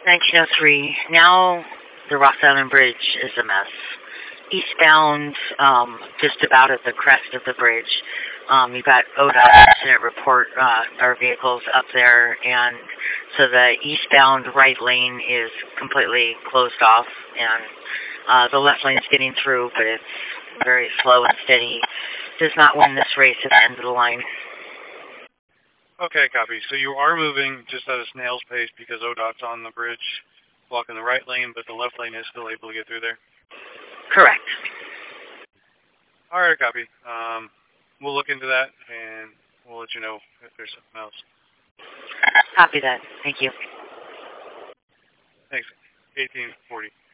1903. Now the Ross Island Bridge is a mess. Eastbound, just about at the crest of the bridge, you've got ODOT incident report, our vehicles up there, and so the eastbound right lane is completely closed off, and the left lane's getting through, but it's very slow and steady. Does not win this race at the end of the line. Okay, copy. So you are moving just at a snail's pace because ODOT's on the bridge, blocking the right lane, but the left lane is still able to get through there? Correct. All right, copy. We'll look into that, and we'll let you know if there's something else. Copy that. Thank you. Thanks. 1840.